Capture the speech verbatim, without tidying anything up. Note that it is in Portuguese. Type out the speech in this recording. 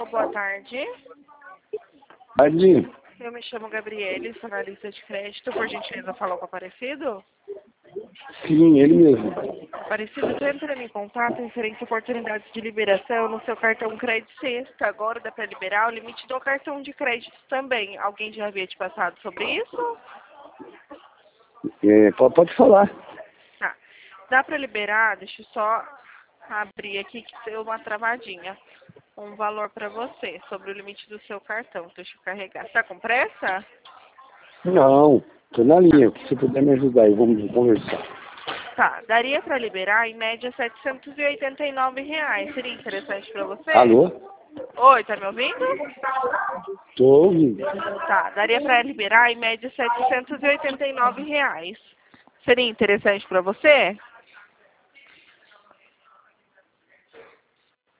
Alô, boa tarde. Tarde. Eu me chamo Gabriele, sou analista de crédito. Por gentileza, falar com o Aparecido? Sim, ele mesmo. Aparecido, estou entrando em contato referente a oportunidades de liberação no seu cartão crédito sexta. Agora dá para liberar o limite do cartão de crédito também. Alguém já havia te passado sobre isso? É, pode, pode falar. Tá. Dá para liberar, deixa eu só abrir aqui que deu uma travadinha. Um valor para você sobre o limite do seu cartão. Deixa eu carregar. Tá com pressa? Não, tô na linha. Se puder me ajudar aí, vamos conversar. Tá, daria para liberar em média setecentos e oitenta e nove reais. Seria interessante para você? Alô? Oi, tá me ouvindo? Tô ouvindo. Tá, daria para liberar em média setecentos e oitenta e nove reais. Seria interessante para você?